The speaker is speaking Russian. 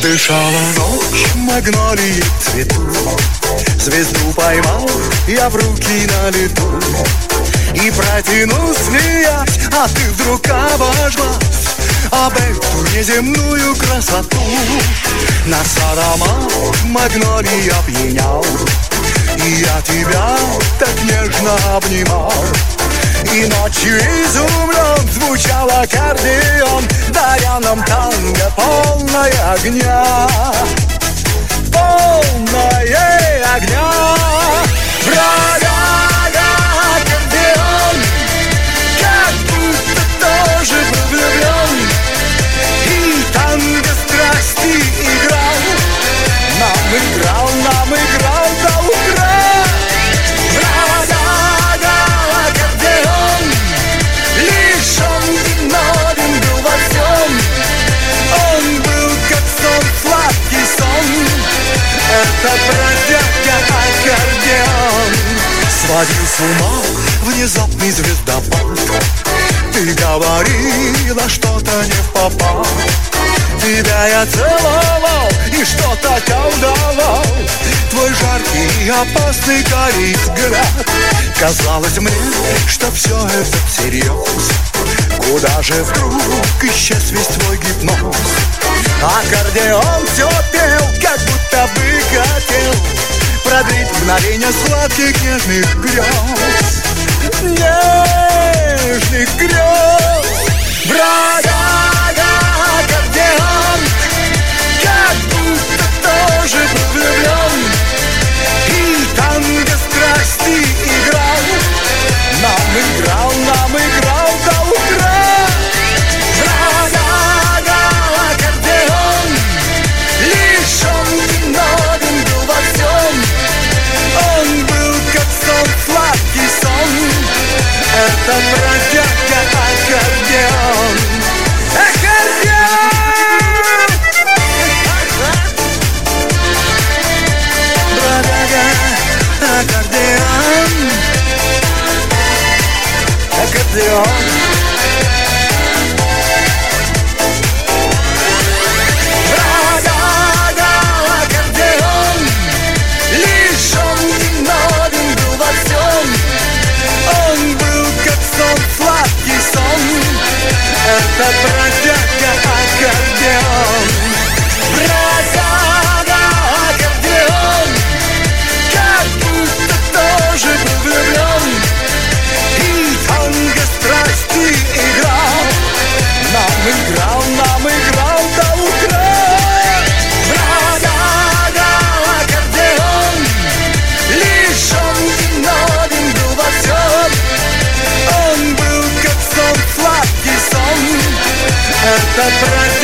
Дышала ночь, магнолии цветут. Звезду поймал я в руки на лету и протянул смеясь, а ты вдруг обожглась об эту неземную красоту. Нас аромат магнолии опьянял, и я тебя так нежно обнимал. И ночью изумлен звучал аккордеон, даря нам танго полное огня. Полное огня. Бродяга аккордеон, как будто тоже был влюблен, и танго страсти играл. Нам играл до утра. Бродяга аккордеон, лишь он виновен был во всем. Он был как сон, сладкий сон. Это бродяга аккордеон. Сводил с ума внезапный звездопад. Ты говорила что-то не впопад. Тебя я целовал и что-то колдовал. Твой жаркий и опасный горит взгляд. Казалось мне, что все это всерьез. Куда же вдруг исчез весь твой гипноз? Аккордеон все пел, как будто бы хотел продлить мгновение сладких нежных грез. Нежных грез. Бродяга аккордеон, как будто тоже был влюблен, и танго страсти играл. Нам играл до утра. Бродяга аккордеон, лишь он виновен был во всем. Он был как сон, сладкий сон. Это бродяга аккордеон. Аккордеон! Бродяга аккордеон. Аккордеон. Бродяга аккордеон, лишь он виновен был во всем. Он был как сон, сладкий сон. Это бродяга аккордеон. Бродяга аккордеон, как будто тоже был влюблен, и танго страсти играл. Нам играл до утра. Бродяга аккордеон, лишь он виновен был во всем. Он был как сон, сладкий сон. Это бродяга